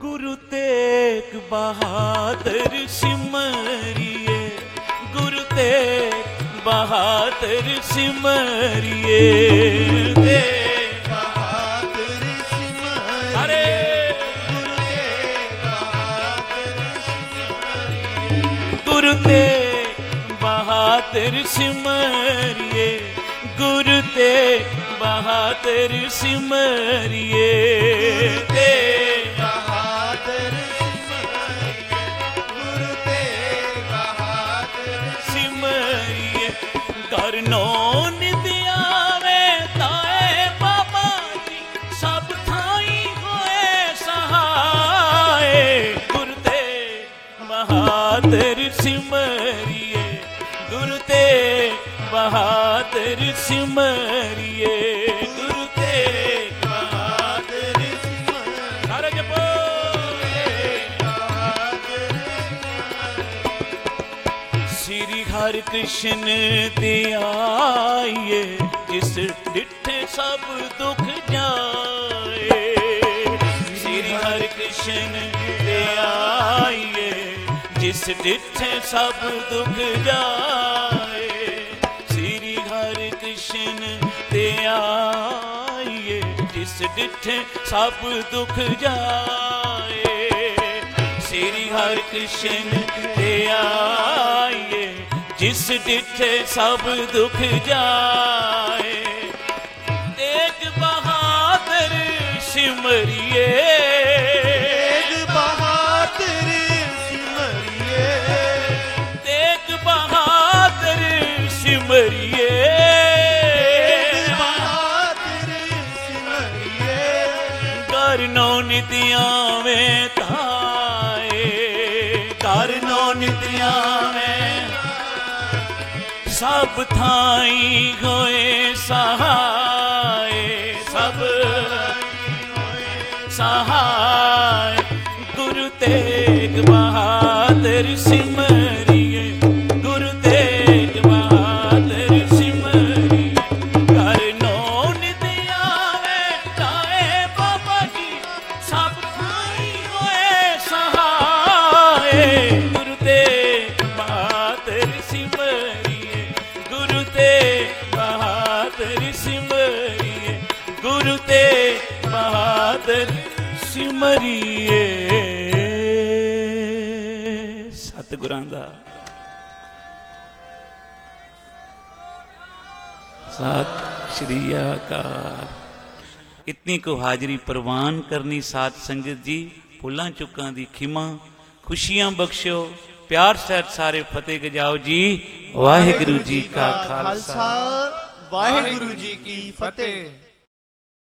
गुरु तेग बहादुर सिमरिए, गुरु तेग बहादुर सिमरिए। तेग बहादुर सिमरिए, अरे गुरु तेग बहादुर सिमरिए, गुरु तेग बहादुर सिमरिए, गुरु तेग बहादुर सिमरिए। तेग बहादुर सिमरिए, गुरु तेग बहादुर सिमरिए। करनो नित आवे ताए बाबा जी, सब थाई होए सहाय। गुरु तेग बहादुर सिमरिए, गुरु तेग बहादुर सिमरिए, गुरु तेग बहादुर सिमरिए। सारे जपो श्री हरि कृष्ण ते आइए, जिस डिठे सब दुख जाए। श्री हरि कृष्ण ते आइए, जिस डिठे सब दुख जाए। श्री हरि कृष्ण ते आइए, जिस डिठे सब दुख जाए। श्री हरि कृष्ण ते आइए, जिस डिठे सब दुख जाए। तेग बहादुर सिमरिए, तेग बहादुर सिमरिए, तेग बहादुर सिमरिए, तेग बहादुर सिमरिए। करनो नित आवे ताए, करनो नित आवे सब थाई होए सहाय। सब सहाय गुरु तेग बहादुर सिमरिए, गुरु तेग बहादुर सिमरिए। करनो नित आवे ताए बाबा जी, सब थाई होए सहाय। गुरु तेग बहादुर सिमरिए, गुरु तेग बहादुर सिमरिए, गुरु तेग बहादुर सिमरिए। सतगुरां दा सत श्री अकाल। इतनी को हाजरी प्रवान करनी साध संगत जी। भुलां चुकां दी खिमा, खुशियां बख्शो, प्यार सहित सारे फतेह गजाओ जी। वाहिगुरु जी का खालसा, वाहिगुरु जी की फतेह।